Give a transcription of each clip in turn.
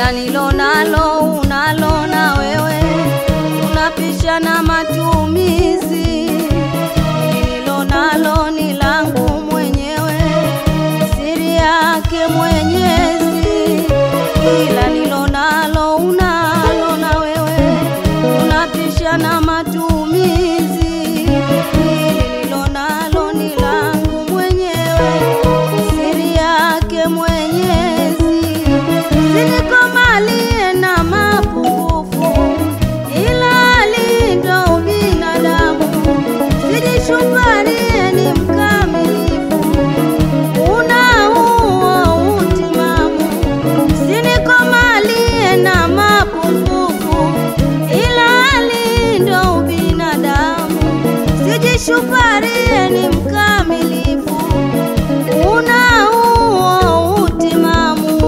ila nilonalo unalo na wewe, unapishana matumizi. Nilonalo ni langu mwenyewe, siri yake Mwenyezi, ila nilonalo unalo na wewe, unapishana matumizi. Nilonalo ni langu mwenyewe, siri yake Mwenyezi. Sinikomalie na mapungufu, ila alindo binadamu. Sijishupalie ni mkamilifu, una huo utimamu. Sinikomalie na mapungufu, ila alindo binadamu. Sijishupalie ni mkamilifu, una huo utimamu.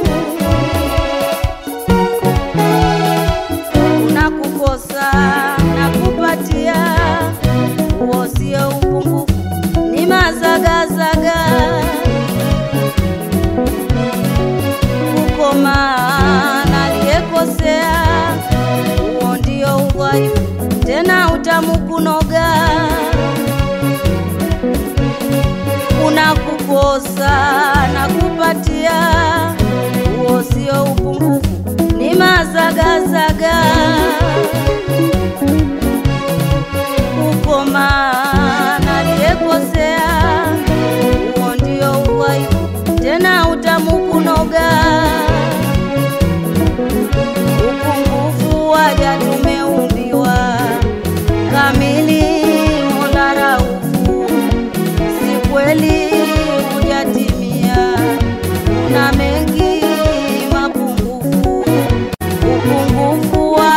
Unakukosa na kupatia, huo sio upungufu, ni mazagazaga. Kukoma na aliyekosea, huo ndio udhaifu, tena utamu kunoga. Unakukosa na kupatia, huo sio upungufu, ni mazagazaga. Kukoma na aliyekosea, huo ndio udhaifu, tena utamu kunoga. Upungufu waja tumeumbiwa, kamili Mola Raufu, si kweli hujatimia, una mengi mapungufu. Upungufu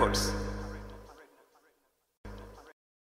Records.